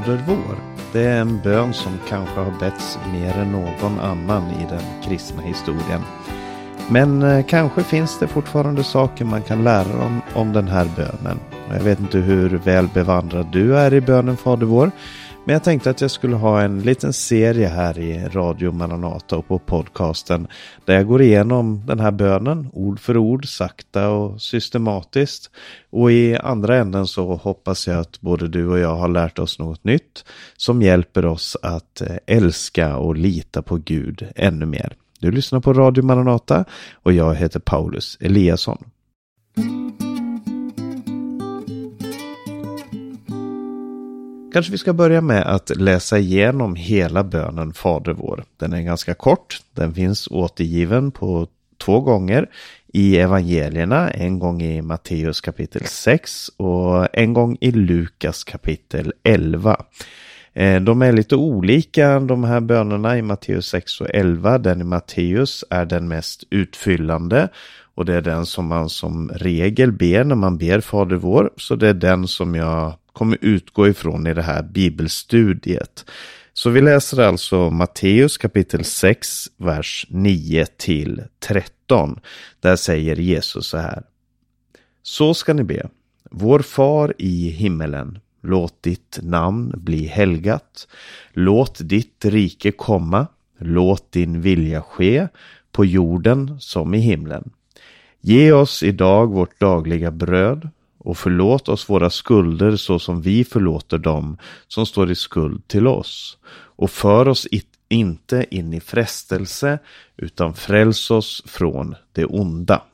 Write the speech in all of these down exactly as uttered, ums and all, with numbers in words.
Fader vår. Det är en bön som kanske har betts mer än någon annan i den kristna historien. Men eh, kanske finns det fortfarande saker man kan lära om, om den här bönen. Jag vet inte hur väl bevandrad du är i bönen Fader vår. Men jag tänkte att jag skulle ha en liten serie här i Radio Maranata och på podcasten. Där jag går igenom den här bönen ord för ord, sakta och systematiskt. Och i andra änden så hoppas jag att både du och jag har lärt oss något nytt. Som hjälper oss att älska och lita på Gud ännu mer. Du lyssnar på Radio Maranata och jag heter Paulus Eliasson. Kanske vi ska börja med att läsa igenom hela bönen Fader vår. Den är ganska kort. Den finns återgiven på två gånger i evangelierna. En gång i Matteus kapitel sex och en gång i Lukas kapitel elva. De är lite olika de här bönerna i Matteus sex och elva. Den i Matteus är den mest utfyllande. Och det är den som man som regel ber när man ber Fader vår. Så det är den som jag kommer utgå ifrån i det här bibelstudiet. Så vi läser alltså Matteus kapitel sex, vers nio till tretton. Där säger Jesus så här. Så ska ni be. Vår far i himmelen, låt ditt namn bli helgat. Låt ditt rike komma. Låt din vilja ske på jorden som i himlen. Ge oss idag vårt dagliga bröd. Och förlåt oss våra skulder så som vi förlåter dem som står i skuld till oss. Och för oss inte in i frestelse utan fräls oss från det onda.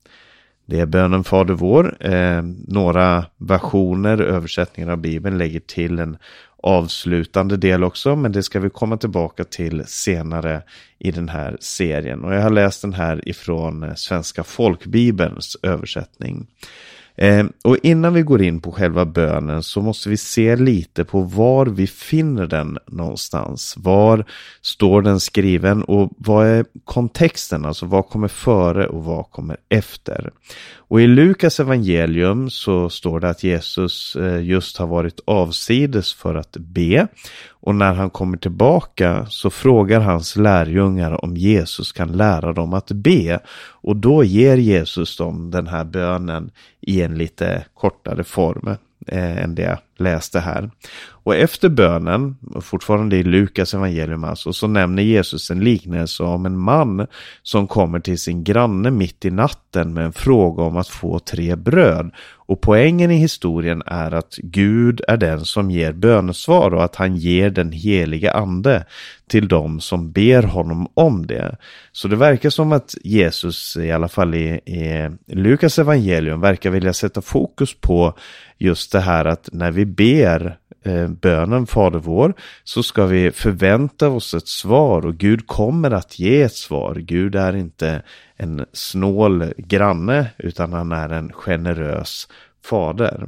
Det är bönen Fader vår. Eh, några versioner, översättningar av Bibeln lägger till en avslutande del också. Men det ska vi komma tillbaka till senare i den här serien. Och jag har läst den här ifrån Svenska folkbibelns översättning. Eh, och innan vi går in på själva bönen så måste vi se lite på var vi finner den någonstans. Var står den skriven och vad är kontexten, alltså vad kommer före och vad kommer efter. Och i Lukas evangelium så står det att Jesus eh, just har varit avsides för att be. Och när han kommer tillbaka så frågar hans lärjungar om Jesus kan lära dem att be. Och då ger Jesus dem den här bönen i en lite kortare form eh, än det jag läste här. Och efter bönen, fortfarande i Lukas evangelium alltså, så nämner Jesus en liknelse om en man som kommer till sin granne mitt i natten med en fråga om att få tre bröd. Och poängen i historien är att Gud är den som ger bönesvar och att han ger den heliga ande till dem som ber honom om det. Så det verkar som att Jesus, i alla fall i, i Lukas evangelium, verkar vilja sätta fokus på just det här att när vi ber eh, bönen Fader vår så ska vi förvänta oss ett svar och Gud kommer att ge ett svar. Gud är inte en snål granne utan han är en generös fader.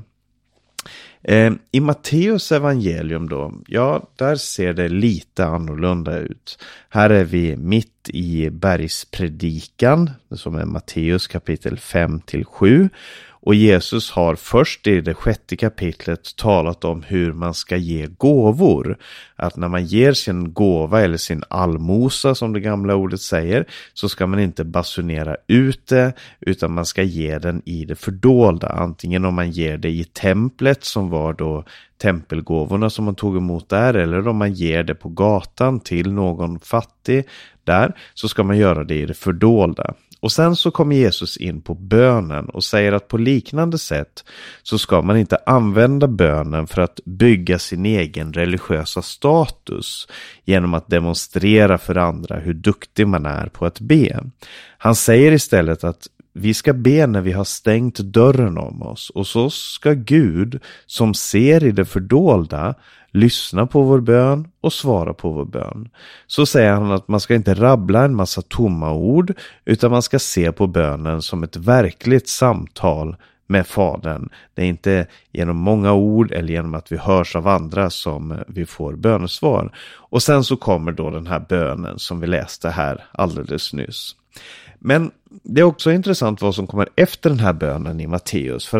Eh, I Matteus evangelium då, ja, där ser det lite annorlunda ut. Här är vi mitt i bergspredikan som är Matteus kapitel fem till sju. Och Jesus har först i det sjätte kapitlet talat om hur man ska ge gåvor. Att när man ger sin gåva eller sin allmosa som det gamla ordet säger så ska man inte basunera ut det utan man ska ge den i det fördolda. Antingen om man ger det i templet som var då tempelgåvorna som man tog emot där eller om man ger det på gatan till någon fattig där så ska man göra det i det fördolda. Och sen så kommer Jesus in på bönen och säger att på liknande sätt så ska man inte använda bönen för att bygga sin egen religiösa status genom att demonstrera för andra hur duktig man är på att be. Han säger istället att vi ska be när vi har stängt dörren om oss och så ska Gud som ser i det fördolda lyssna på vår bön och svara på vår bön. Så säger han att man ska inte rabbla en massa tomma ord utan man ska se på bönen som ett verkligt samtal med Fadern. Det är inte genom många ord eller genom att vi hörs av andra som vi får bönesvar. Och sen så kommer då den här bönen som vi läste här alldeles nyss. Men det är också intressant vad som kommer efter den här bönen i Matteus, för att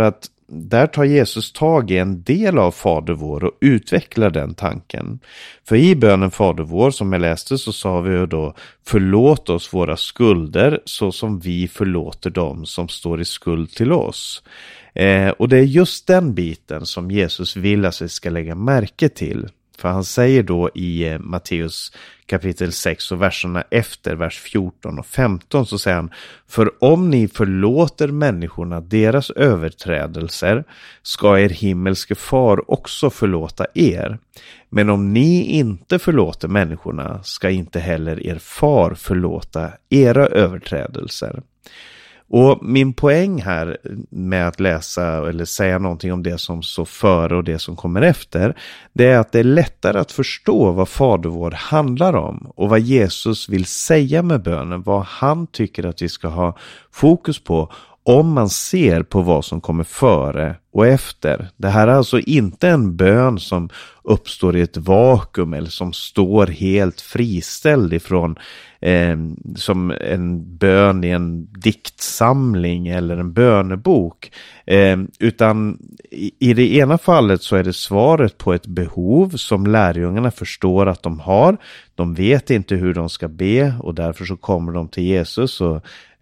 där tar Jesus tag i en del av Fader vår och utvecklar den tanken. För i bönen Fader vår som jag läste så sa vi ju då: förlåt oss våra skulder så som vi förlåter dem som står i skuld till oss. Eh, och det är just den biten som Jesus vill att vi ska lägga märke till. För han säger då i eh, Matteus kapitel sex och verserna efter vers fjorton och femton så säger han: för om ni förlåter människorna deras överträdelser ska er himmelske far också förlåta er. Men om ni inte förlåter människorna ska inte heller er far förlåta era överträdelser. Och min poäng här med att läsa eller säga någonting om det som står före och det som kommer efter, det är att det är lättare att förstå vad Fader vår handlar om och vad Jesus vill säga med bönen, vad han tycker att vi ska ha fokus på om man ser på vad som kommer före och efter. Det här är alltså inte en bön som uppstår i ett vakuum eller som står helt friställd ifrån eh, som en bön i en diktsamling eller en bönebok. Eh, utan i, i det ena fallet så är det svaret på ett behov som lärjungarna förstår att de har. De vet inte hur de ska be och därför så kommer de till Jesus och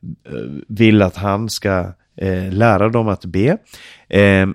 vill att han ska eh, lära dem att be. Eh,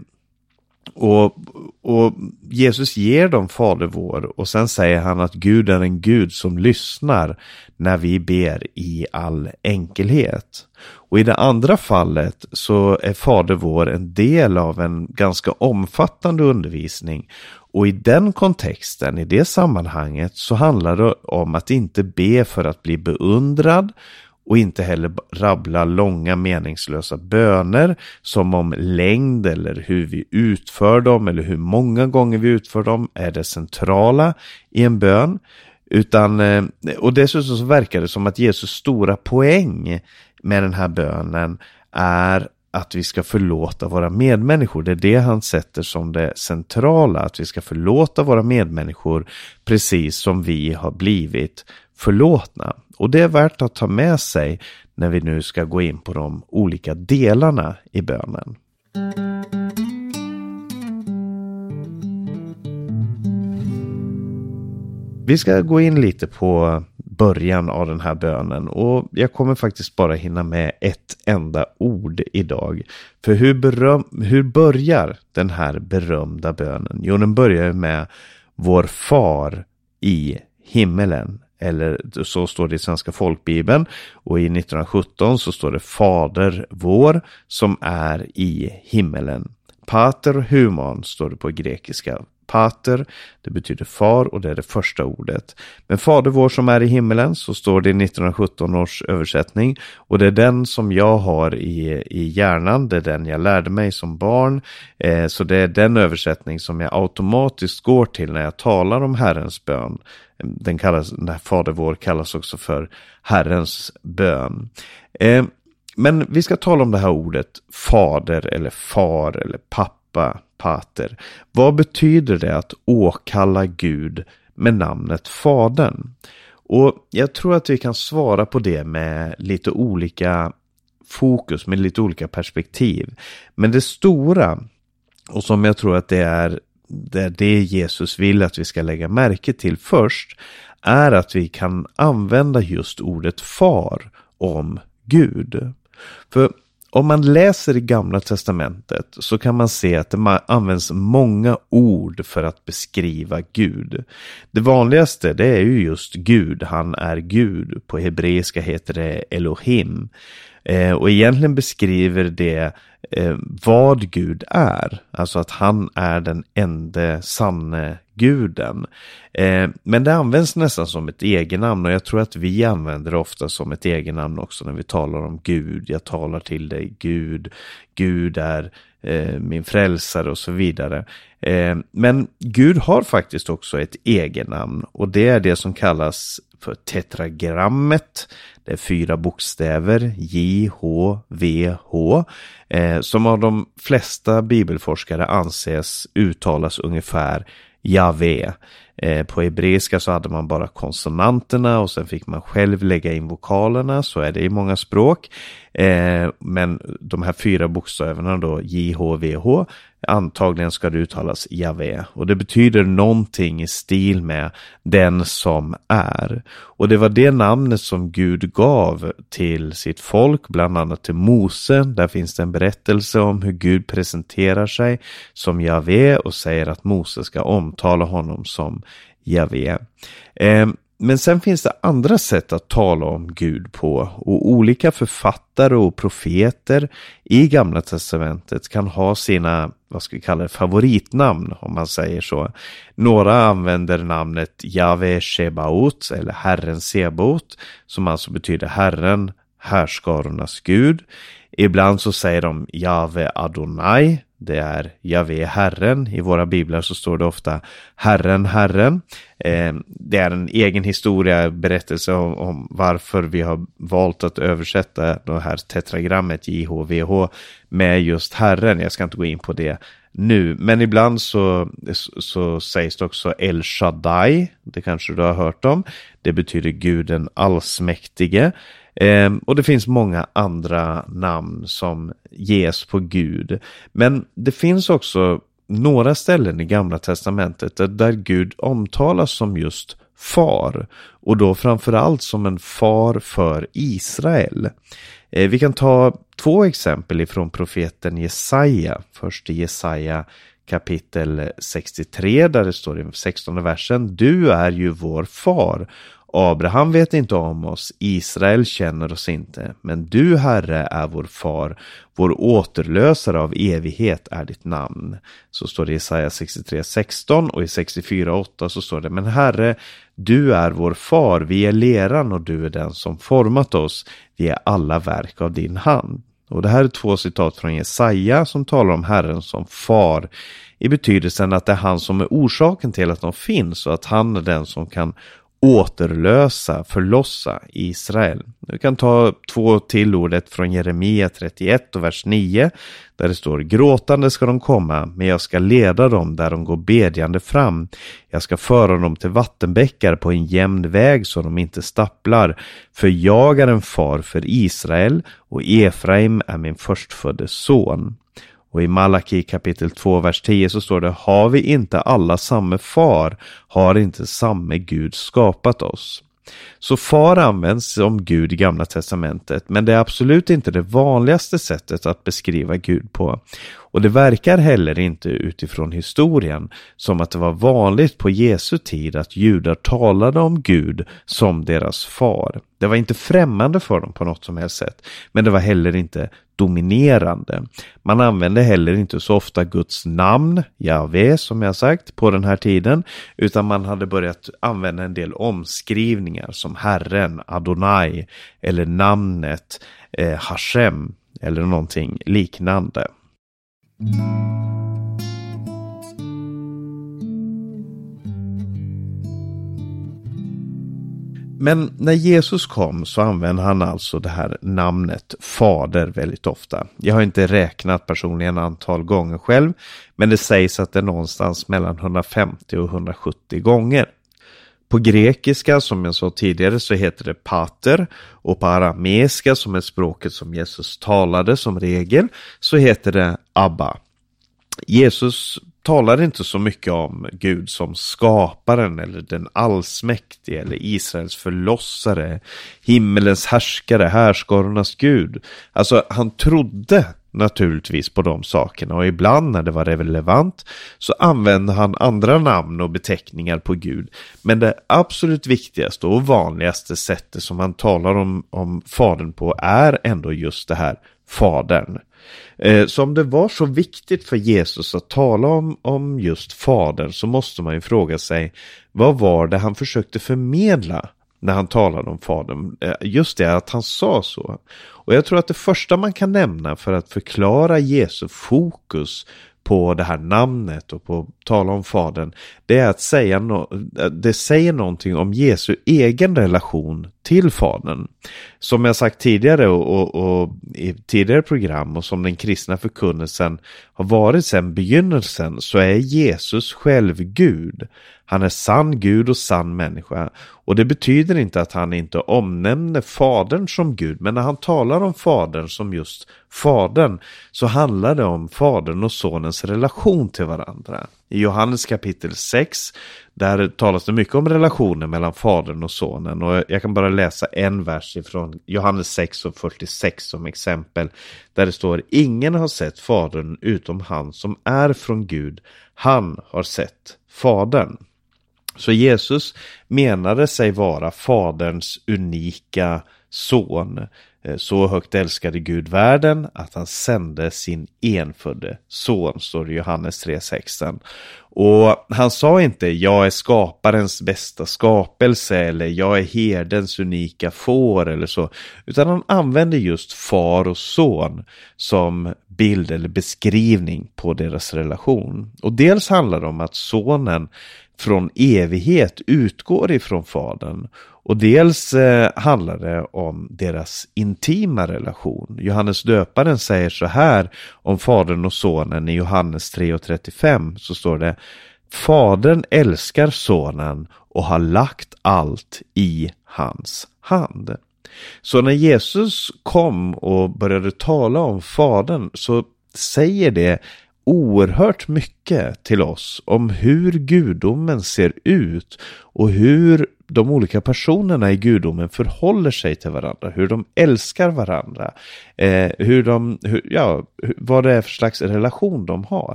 och, och Jesus ger dem Fader vår och sen säger han att Gud är en Gud som lyssnar när vi ber i all enkelhet. Och i det andra fallet så är Fader vår en del av en ganska omfattande undervisning. Och i den kontexten, i det sammanhanget så handlar det om att inte be för att bli beundrad och inte heller rabbla långa meningslösa böner som om längd eller hur vi utför dem eller hur många gånger vi utför dem är det centrala i en bön. Utan, och dessutom så verkar det som att Jesus stora poäng med den här bönen är att vi ska förlåta våra medmänniskor. Det är det han sätter som det centrala, att vi ska förlåta våra medmänniskor precis som vi har blivit förlåtna. Och det är värt att ta med sig när vi nu ska gå in på de olika delarna i bönen. Vi ska gå in lite på början av den här bönen och jag kommer faktiskt bara hinna med ett enda ord idag. För hur, beröm, hur börjar den här berömda bönen? Jo, den börjar med vår far i himmelen. Eller så står det i Svenska folkbibeln och i nittonhundrasjutton så står det Fader vår som är i himmelen. Pater human står det på grekiska. Pater, det betyder far och det är det första ordet. Men Fader vår som är i himmelen så står det i nittonhundrasjutton års översättning och det är den som jag har i, i hjärnan, det är den jag lärde mig som barn. Eh, så det är den översättning som jag automatiskt går till när jag talar om Herrens bön. Den kallas, den här Fader vår kallas också för Herrens bön. Eh, men vi ska tala om det här ordet fader eller far eller pappa, pater. Vad betyder det att åkalla Gud med namnet Fadern? Och jag tror att vi kan svara på det med lite olika fokus, med lite olika perspektiv. Men det stora, och som jag tror att det är det, är det Jesus vill att vi ska lägga märke till först, är att vi kan använda just ordet far om Gud. För om man läser i Gamla testamentet så kan man se att det används många ord för att beskriva Gud. Det vanligaste det är ju just Gud, han är Gud. På hebreiska heter det Elohim. Eh, och egentligen beskriver det eh, vad Gud är. Alltså att han är den enda sanne guden. Eh, men det används nästan som ett egennamn och jag tror att vi använder det ofta som ett egennamn också när vi talar om Gud. Jag talar till dig Gud, Gud är eh, min frälsare och så vidare. Eh, men Gud har faktiskt också ett egennamn och det är det som kallas för tetragrammet. Det är fyra bokstäver, J, H, V, H, eh, som av de flesta bibelforskare anses uttalas ungefär Jave. Eh, på hebreiska så hade man bara konsonanterna och sen fick man själv lägga in vokalerna, så är det i många språk. Eh, men de här fyra bokstäverna då, J H V H, antagligen ska det uttalas Jave. Och det betyder någonting i stil med den som är. Och det var det namnet som Gud gav till sitt folk, bland annat till Mose. Där finns det en berättelse om hur Gud presenterar sig som Jave och säger att Mose ska omtala honom som Jave. Eh, Men sen finns det andra sätt att tala om Gud på, och olika författare och profeter i Gamla testamentet kan ha sina, vad ska vi kalla det, favoritnamn om man säger så. Några använder namnet Jave Shebaot eller Herren Sebaot, som alltså betyder Herren, härskarornas Gud. Ibland så säger de Jave Adonai, det är Jave Herren. I våra biblar så står det ofta Herren, Herren. Eh, det är en egen historia, berättelse om, om varför vi har valt att översätta det här tetragrammet J H V H med just Herren. Jag ska inte gå in på det nu, men ibland så, så, så sägs det också El Shaddai, det kanske du har hört om. Det betyder Guden allsmäktige. Eh, och det finns många andra namn som ges på Gud. Men det finns också några ställen i Gamla testamentet där, där Gud omtalas som just far. Och då framförallt som en far för Israel. Eh, vi kan ta två exempel ifrån profeten Jesaja. Först i Jesaja kapitel sextiotre där det står i sextonde versen: Du är ju vår far. Abraham vet inte om oss, Israel känner oss inte, men du, Herre, är vår far, vår återlösare av evighet är ditt namn. Så står det i Jesaja sextiotre sexton, och i sextiofyra åtta så står det: Men Herre, du är vår far, vi är leran och du är den som format oss, vi är alla verk av din hand. Och det här är två citat från Jesaja som talar om Herren som far, i betydelsen att det är han som är orsaken till att de finns och att han är den som kan återlösa, förlossa Israel. Vi kan ta två till ordet från Jeremia trettioett och vers nio där det står: Gråtande ska de komma, men jag ska leda dem där de går bedjande fram. Jag ska föra dem till vattenbäckar på en jämn väg så de inte stapplar. För jag är en far för Israel och Efraim är min förstfödde son. Och i Malaki kapitel två vers tio så står det: Har vi inte alla samma far? Har inte samma Gud skapat oss? Så far används som Gud i Gamla testamentet, men det är absolut inte det vanligaste sättet att beskriva Gud på. Och det verkar heller inte utifrån historien som att det var vanligt på Jesu tid att judar talade om Gud som deras far. Det var inte främmande för dem på något som helst sätt, men det var heller inte dominerande. Man använde heller inte så ofta Guds namn, Jave som jag sagt, på den här tiden, utan man hade börjat använda en del omskrivningar som Herren, Adonai eller namnet eh, Hashem eller någonting liknande. Men när Jesus kom så använde han alltså det här namnet fader väldigt ofta. Jag har inte räknat personligen antal gånger själv, men det sägs att det är någonstans mellan hundrafemtio och hundrasjuttio gånger. På grekiska, som jag sa tidigare, så heter det pater, och på arameiska, som är språket som Jesus talade som regel, så heter det Abba. Jesus talar inte så mycket om Gud som skaparen eller den allsmäktige eller Israels förlossare, himmelens härskare, härskarornas Gud. Alltså han trodde naturligtvis på de sakerna, och ibland när det var relevant så använde han andra namn och beteckningar på Gud. Men det absolut viktigaste och vanligaste sättet som han talar om, om fadern på är ändå just det här fadern. Eh, så om det var så viktigt för Jesus att tala om, om just fadern, så måste man ju fråga sig, vad var det han försökte förmedla när han talade om fadern? Eh, just det, att han sa så. Och jag tror att det första man kan nämna för att förklara Jesu fokus på det här namnet och på att tala om Fadern, det är att säga no- det säger någonting om Jesu egen relation till Fadern. Som jag sagt tidigare och, och, och i tidigare program, och som den kristna förkunnelsen har varit sedan begynnelsen, så är Jesus själv Gud. Han är sann Gud och sann människa. Och det betyder inte att han inte omnämner Fadern som Gud. Men när han talar om Fadern som just Fadern, så handlar det om Fadern och Sonens relation till varandra. I Johannes kapitel sex, där talas det mycket om relationen mellan Fadern och Sonen. Och jag kan bara läsa en vers ifrån Johannes sex och fyrtiosex som exempel. Där det står: ingen har sett Fadern utom han som är från Gud. Han har sett Fadern. Så Jesus menade sig vara Faderns unika son. Så högt älskade Gud världen att han sände sin enfödde son, står det i Johannes tre sexton. Och han sa inte jag är skaparens bästa skapelse eller jag är herdens unika får eller så. Utan han använde just far och son som bild eller beskrivning på deras relation. Och dels handlar det om att sonen från evighet utgår ifrån fadern. Och dels eh, handlar det om deras intima relation. Johannes döparen säger så här om fadern och sonen i Johannes tre och trettiofem, så står det: fadern älskar sonen och har lagt allt i hans hand. Så när Jesus kom och började tala om fadern, så säger det oerhört mycket till oss om hur gudomen ser ut och hur de olika personerna i gudomen förhåller sig till varandra, hur de älskar varandra, eh, hur de, hur, ja, vad det är för slags relation de har.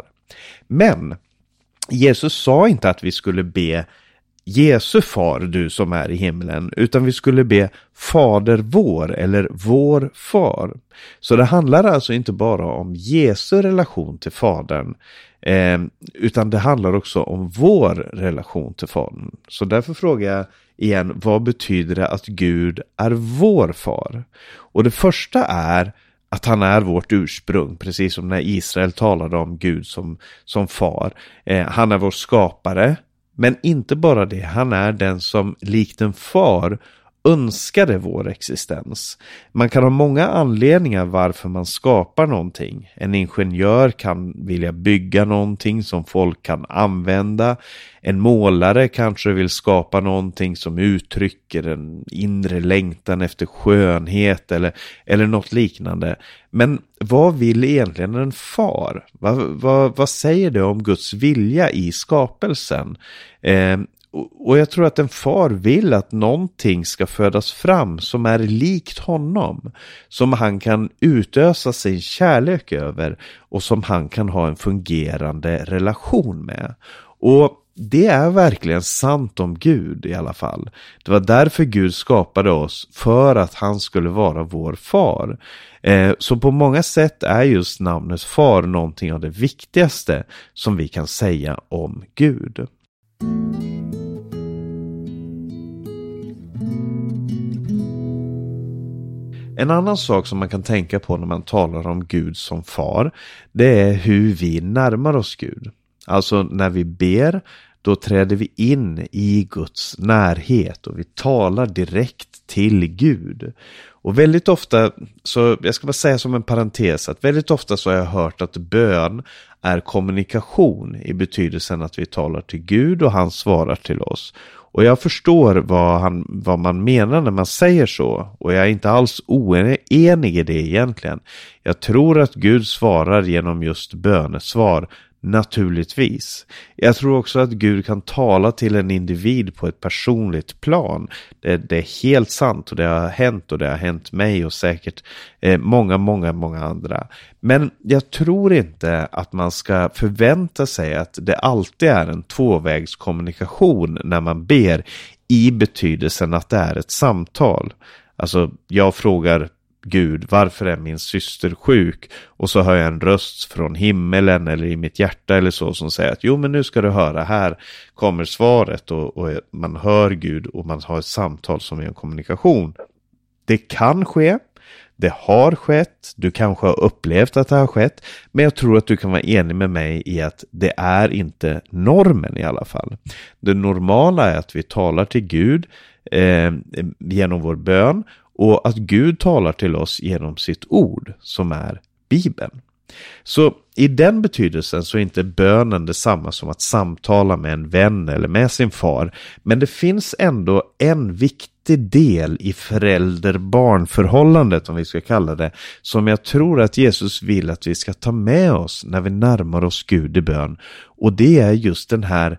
Men Jesus sa inte att vi skulle be Jesu far, du som är i himlen, utan vi skulle be Fader vår eller vår far. Så det handlar alltså inte bara om Jesu relation till fadern, eh, utan det handlar också om vår relation till fadern. Så därför frågar jag igen, vad betyder det att Gud är vår far? Och det första är att han är vårt ursprung, precis som när Israel talade om Gud som, som far. Eh, han är vår skapare. Men inte bara det, han är den som likt en far önskade vår existens. Man kan ha många anledningar varför man skapar någonting. En ingenjör kan vilja bygga någonting som folk kan använda. En målare kanske vill skapa någonting som uttrycker en inre längtan efter skönhet eller, eller något liknande. Men vad vill egentligen en far? Vad, vad, vad säger det om Guds vilja i skapelsen? Eh, Och jag tror att en far vill att någonting ska födas fram som är likt honom. Som han kan utösa sin kärlek över och som han kan ha en fungerande relation med. Och det är verkligen sant om Gud i alla fall. Det var därför Gud skapade oss, för att han skulle vara vår far. Eh, så på många sätt är just namnet far någonting av det viktigaste som vi kan säga om Gud. En annan sak som man kan tänka på när man talar om Gud som far, det är hur vi närmar oss Gud. Alltså när vi ber, då träder vi in i Guds närhet och vi talar direkt till Gud. Och väldigt ofta, så jag ska bara säga som en parentes, att väldigt ofta så har jag hört att bön är kommunikation i betydelsen att vi talar till Gud och han svarar till oss. Och jag förstår vad, han, vad man menar när man säger så. Och jag är inte alls oenig i det egentligen. Jag tror att Gud svarar genom just bönesvar. Naturligtvis. Jag tror också att Gud kan tala till en individ på ett personligt plan. Det, det är helt sant och det har hänt och det har hänt mig och säkert eh, många, många, många andra. Men jag tror inte att man ska förvänta sig att det alltid är en tvåvägskommunikation när man ber i betydelsen att det är ett samtal. Alltså jag frågar Gud, varför är min syster sjuk? Och så hör jag en röst från himmelen eller i mitt hjärta eller så som säger att jo men nu ska du höra, här kommer svaret och, och man hör Gud och man har ett samtal som är en kommunikation. Det kan ske, Det har skett, du kanske har upplevt att det har skett, men jag tror att du kan vara enig med mig i att det är inte normen i alla fall. Det normala är att vi talar till Gud eh, genom vår bön och att Gud talar till oss genom sitt ord som är Bibeln. Så i den betydelsen så är inte bönen detsamma som att samtala med en vän eller med sin far. Men det finns ändå en viktig del i förälder-barn-förhållandet, om vi ska kalla det, som jag tror att Jesus vill att vi ska ta med oss när vi närmar oss Gud i bön. Och det är just den här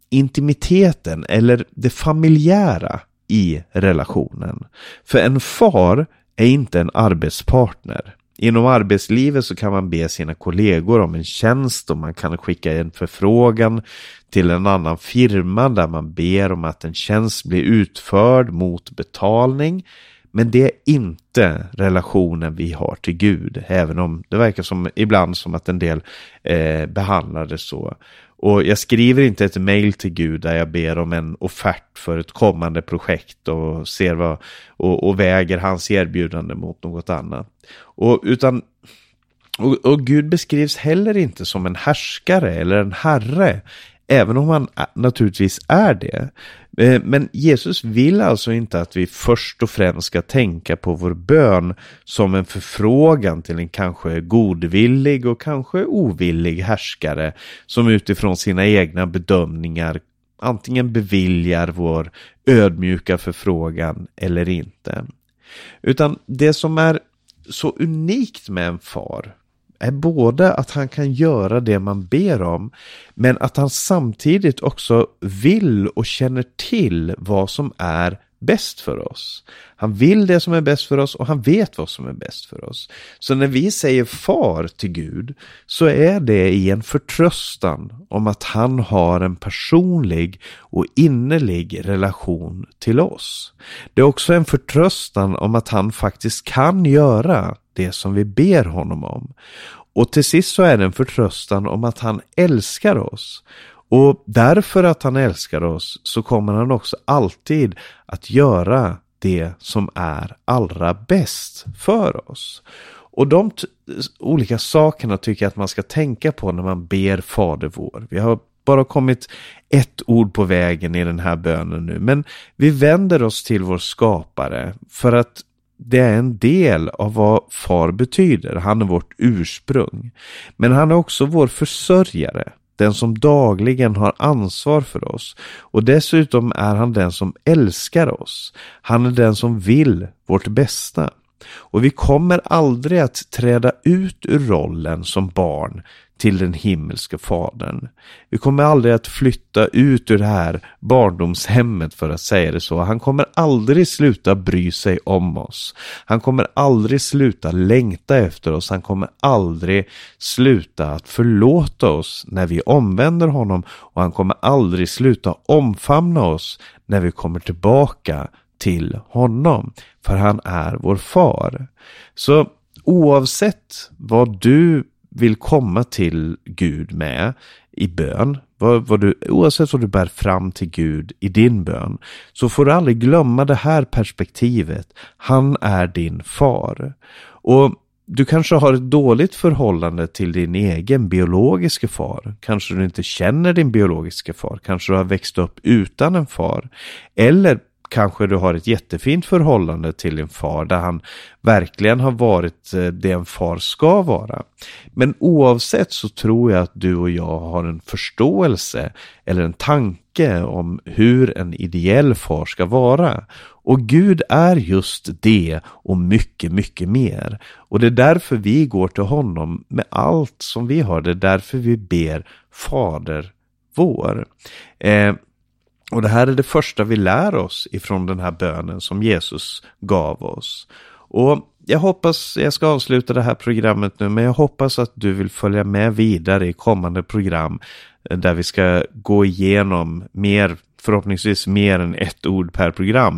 intimiteten eller det familjära i relationen. För en far är inte en arbetspartner. Inom arbetslivet så kan man be sina kollegor om en tjänst och man kan skicka en förfrågan till en annan firma där man ber om att en tjänst blir utförd mot betalning. Men det är inte relationen vi har till Gud, även om det verkar som ibland som att en del eh, behandlar det så. Och jag skriver inte ett mejl till Gud där jag ber om en offert för ett kommande projekt och ser vad och, och väger hans erbjudande mot något annat. Och, utan, och, och Gud beskrivs heller inte som en härskare eller en herre, även om han naturligtvis är det. Men Jesus vill alltså inte att vi först och främst ska tänka på vår bön som en förfrågan till en kanske godvillig och kanske ovillig härskare som utifrån sina egna bedömningar antingen beviljar vår ödmjuka förfrågan eller inte. Utan det som är så unikt med en far är både att han kan göra det man ber om, men att han samtidigt också vill och känner till vad som är bäst för oss. Han vill det som är bäst för oss och han vet vad som är bäst för oss. Så när vi säger far till Gud så är det i en förtröstan om att han har en personlig och innerlig relation till oss. Det är också en förtröstan om att han faktiskt kan göra det som vi ber honom om. Och till sist så är det en förtröstan om att han älskar oss. Och därför att han älskar oss så kommer han också alltid att göra det som är allra bäst för oss. Och de t- olika sakerna tycker jag att man ska tänka på när man ber Fader vår. Vi har bara kommit ett ord på vägen i den här bönen nu. Men vi vänder oss till vår skapare för att det är en del av vad far betyder. Han är vårt ursprung. Men han är också vår försörjare. Den som dagligen har ansvar för oss. Och dessutom är han den som älskar oss. Han är den som vill vårt bästa. Och vi kommer aldrig att träda ut ur rollen som barn till den himmelske fadern. Vi kommer aldrig att flytta ut ur det här barndomshemmet, för att säga det så. Han kommer aldrig sluta bry sig om oss. Han kommer aldrig sluta längta efter oss. Han kommer aldrig sluta att förlåta oss när vi omvänder honom. Och han kommer aldrig sluta omfamna oss när vi kommer tillbaka till honom. För han är vår far. Så oavsett vad du vill komma till Gud med i bön, vad, vad du, oavsett vad du bär fram till Gud i din bön, så får du aldrig glömma det här perspektivet. Han är din far. Och du kanske har ett dåligt förhållande till din egen biologiska far. Kanske du inte känner din biologiska far. Kanske du har växt upp utan en far. Eller kanske du har ett jättefint förhållande till din far där han verkligen har varit det en far ska vara. Men oavsett så tror jag att du och jag har en förståelse eller en tanke om hur en ideell far ska vara. Och Gud är just det och mycket, mycket mer. Och det är därför vi går till honom med allt som vi har. Det är därför vi ber Fader vår. Eh, Och det här är det första vi lär oss ifrån den här bönen som Jesus gav oss. Och jag hoppas, jag ska avsluta det här programmet nu, men jag hoppas att du vill följa med vidare i kommande program där vi ska gå igenom mer, förhoppningsvis mer än ett ord per program, men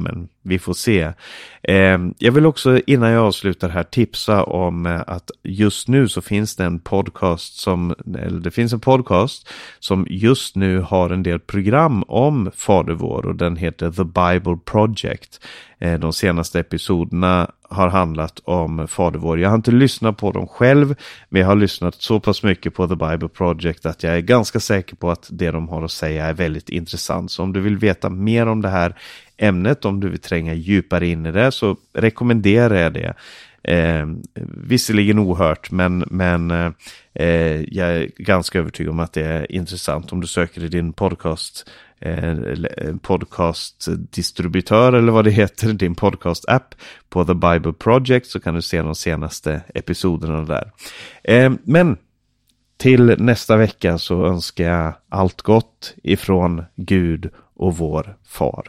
Vi får se. Eh, jag vill också innan jag avslutar här tipsa om eh, att just nu så finns det en podcast som, eller det finns en podcast som just nu har en del program om Fader vår, och den heter The Bible Project. Eh, de senaste episoderna har handlat om Fader vår. Jag har inte lyssnat på dem själv, men jag har lyssnat så pass mycket på The Bible Project att jag är ganska säker på att det de har att säga är väldigt intressant. Så om du vill veta mer om det här ämnet, om du vill tränga djupare in i det, så rekommenderar jag det. Eh, visserligen ohört, men, men eh, jag är ganska övertygad om att det är intressant. Om du söker i din podcast eh, podcastdistributör eller vad det heter, din podcast-app på The Bible Project, så kan du se de senaste episoderna där. Eh, men till nästa vecka så önskar jag allt gott ifrån Gud och vår far.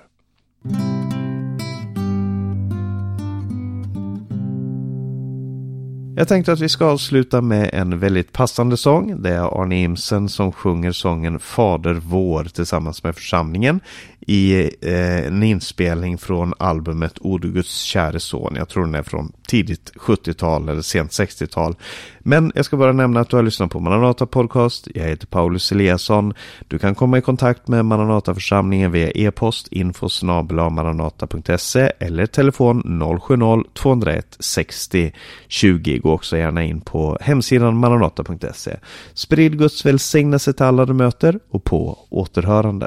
Jag tänkte att vi ska avsluta med en väldigt passande sång. Det är Arne Imsen som sjunger sången Fader vår tillsammans med församlingen i eh, en inspelning från albumet O du Guds käre son. Jag tror den är från tidigt sjuttiotal eller sent sextiotal. Men jag ska bara nämna att du har lyssnat på Maranata Podcast. Jag heter Paulus Eliasson. Du kan komma i kontakt med Maranata-församlingen via e-post info snabel-a maranata punkt se eller telefon noll sju noll två noll ett sextio tjugo. Gå också gärna in på hemsidan maranata punkt se. Sprid Guds välsignelse till alla du möter och på återhörande.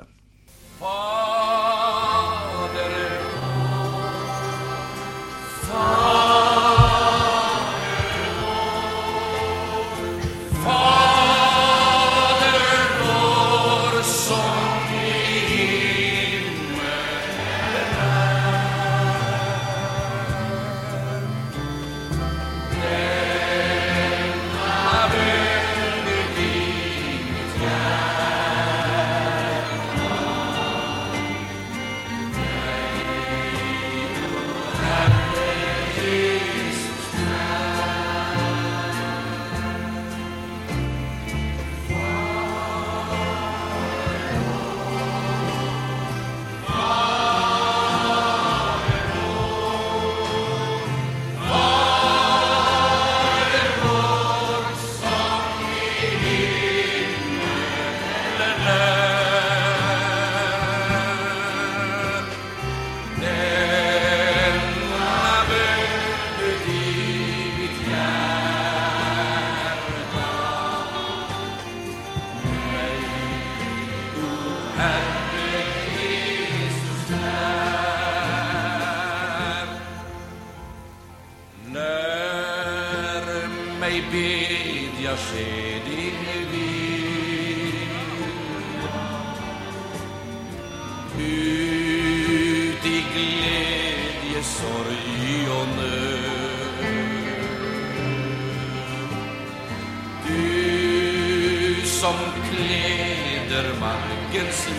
Som kläder markens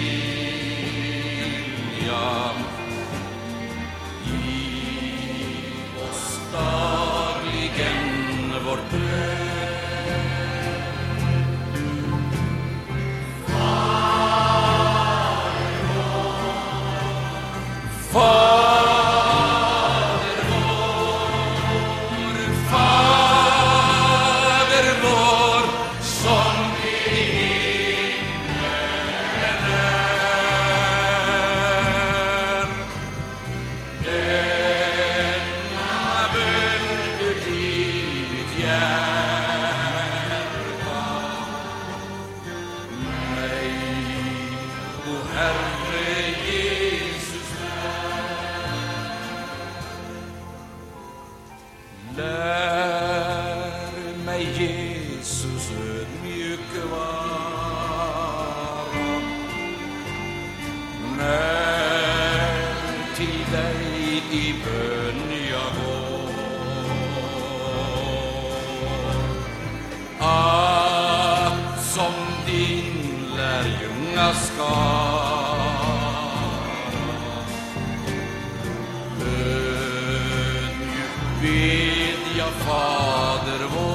lilja, giv oss dagligen vårt bröd. Fader vår, Fader vår, Fader vår, som Fader vår.